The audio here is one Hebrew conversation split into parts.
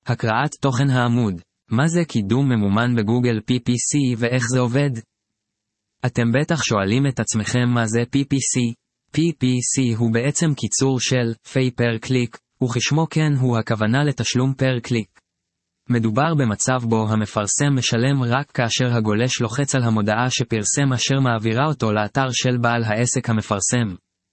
הקראת תוכן העמוד. מה זה קידום ממומן בגוגל PPC ואיך זה עובד? אתם בטח שואלים את עצמכם מה זה PPC. PPC הוא בעצם קיצור של Pay per Click, וכשמו כן הוא הכוונה לתשלום פר קליק. מדובר במצב בו המפרסם משלם רק כאשר הגולש לוחץ על המודעה שפרסם אשר מעבירה אותו לאתר של בעל העסק המפרסם.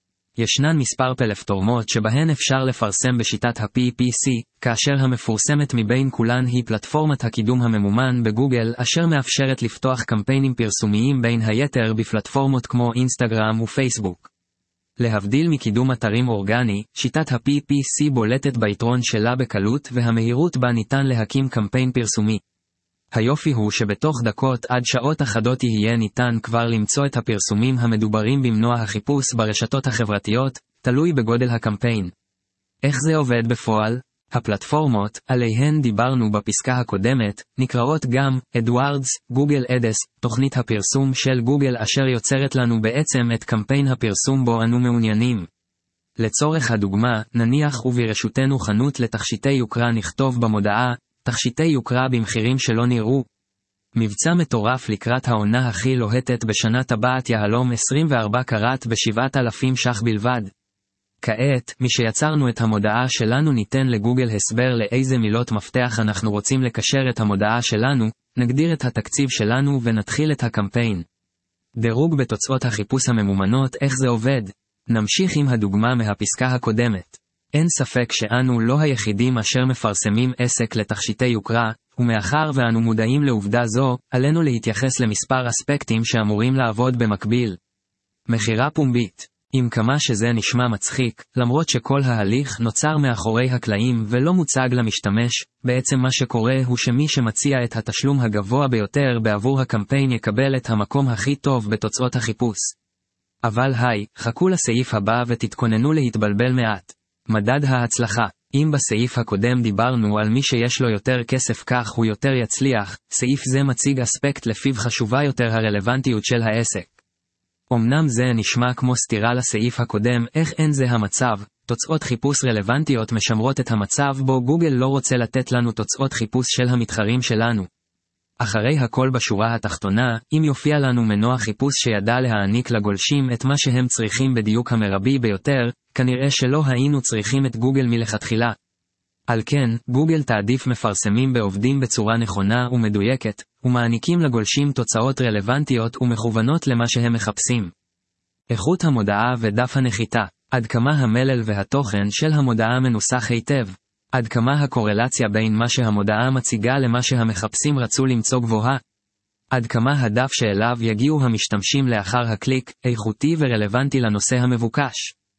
ישנן מספר פלטפורמות שבהן אפשר לפרסם בשיטת ה-PPC, כאשר המפורסמת מבין כולן היא פלטפורמת הקידום הממומן בגוגל, אשר מאפשרת לפתוח קמפיינים פרסומיים בין היתר בפלטפורמות כמו אינסטגרם ופייסבוק. להבדיל מקידום אתרים אורגני, שיטת ה-PPC בולטת ביתרון שלה בקלות והמהירות בה ניתן להקים קמפיין פרסומי. היופי הוא שבתוך דקות עד שעות אחדות יהיה ניתן כבר למצוא את הפרסומים המדוברים במנוע החיפוש ברשתות החברתיות, תלוי בגודל הקמפיין. איך זה עובד בפועל? הפלטפורמות, עליהן דיברנו בפסקה הקודמת, נקראות גם AdWords, Google Ads, תוכנית הפרסום של גוגל אשר יוצרת לנו בעצם את קמפיין הפרסום בו אנו מעוניינים. לצורך הדוגמה, נניח וברשותנו חנות לתכשיטי יוקרה נכתוב במודעה, תכשיטי יוקרה במחירים שלא נראו. מבצע מטורף לקראת העונה הכי לוהטת בשנה טבעת יהלום 24 קראט ב7,000 ש"ח בלבד. כעת, משיצרנו את המודעה שלנו ניתן לגוגל הסבר לאיזה מילות מפתח אנחנו רוצים לקשר את המודעה שלנו, נגדיר את התקציב שלנו ונתחיל את הקמפיין. דירוג בתוצאות החיפוש הממומנות, איך זה עובד? נמשיך עם הדוגמה מהפסקה הקודמת. אין ספק שאנו לא היחידים אשר מפרסמים עסק לתכשיטי יוקרה, ומאחר ואנו מודעים לעובדה זו, עלינו להתייחס למספר אספקטים שאמורים לעבוד במקביל. מחירה פומבית. עם כמה שזה נשמע מצחיק, למרות שכל ההליך נוצר מאחורי הקלעים ולא מוצג למשתמש, בעצם מה שקורה הוא שמי שמציע את התשלום הגבוה ביותר בעבור הקמפיין יקבל את המקום הכי טוב בתוצאות החיפוש. אבל חכו לסעיף הבא ותתכוננו להתבלבל מעט. מדד ההצלחה. אם בסעיף הקודם דיברנו על מי שיש לו יותר כסף כך הוא יותר יצליח, סעיף זה מציג אספקט לפיו חשובה יותר הרלוונטיות של העסק. אמנם זה נשמע כמו סתירה לסעיף הקודם, איך אין זה המצב, תוצאות חיפוש רלוונטיות משמרות את המצב בו גוגל לא רוצה לתת לנו תוצאות חיפוש של המתחרים שלנו. אחרי הכל בשורה התחתונה, אם יופיע לנו מנוע חיפוש שידע להעניק לגולשים את מה שהם צריכים בדיוק המרבי ביותר, כנראה שלא היינו צריכים את גוגל מלכתחילה. על כן, גוגל תעדיף מפרסמים בעובדים בצורה נכונה ומדויקת, ומעניקים לגולשים תוצאות רלוונטיות ומכוונות למה שהם מחפשים. איכות המודעה ודף הנחיתה. עד כמה המלל והתוכן של המודעה מנוסח היטב. עד כמה הקורלציה בין מה שהמודעה מציגה למה שהמחפשים רצו למצוא גבוהה. עד כמה הדף שאליו יגיעו המשתמשים לאחר הקליק, איכותי ורלוונטי לנושא המבוקש.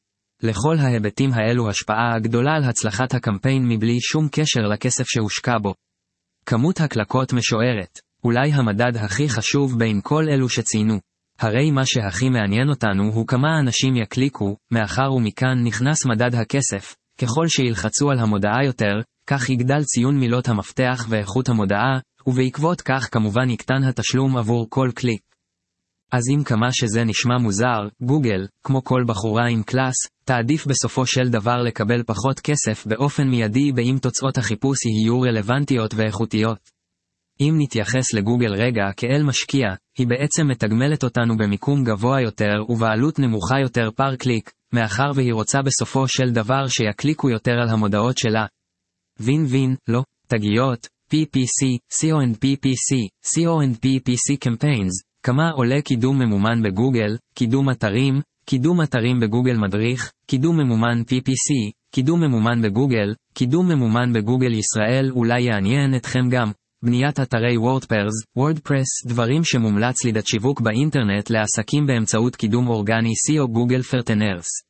לכל ההיבטים האלו השפעה הגדולה על הצלחת הקמפיין מבלי שום קשר לכסף שהושקע בו. כמות הקלקות משוערת. אולי המדד הכי חשוב בין כל אלו שציינו. הרי מה שהכי מעניין אותנו הוא כמה אנשים יקליקו, מאחר ומכאן נכנס מדד הכסף. ככל שילחצו על המודעה יותר, כך יגדל ציון מילות המפתח ואיכות המודעה, ובעקבות כך כמובן יקטן התשלום עבור כל קליק. אז אם כמה שזה נשמע מוזר, גוגל, כמו כל בחורה עם קלאס, תעדיף בסופו של דבר לקבל פחות כסף באופן מיידי באם תוצאות החיפוש יהיו רלוונטיות ואיכותיות. אם נתייחס לגוגל רגע כאל משקיע, היא בעצם מתגמלת אותנו במיקום גבוה יותר ובעלות נמוכה יותר פר קליק, מאחר והיא רוצה בסופו של דבר שיקליקו יותר על המודעות שלה. וין, לא, תגיות, PPC, CONPPC campaigns, כמה עולה קידום ממומן בגוגל, קידום אתרים בגוגל מדריך, קידום ממומן PPC, קידום ממומן בגוגל, קידום ממומן בגוגל ישראל אולי יעניין אתכם גם. בניית אתרי WordPress, דברים שמומלץ לידת שיווק באינטרנט לעסקים באמצעות קידום אורגני SEO גוגל פרטנרס.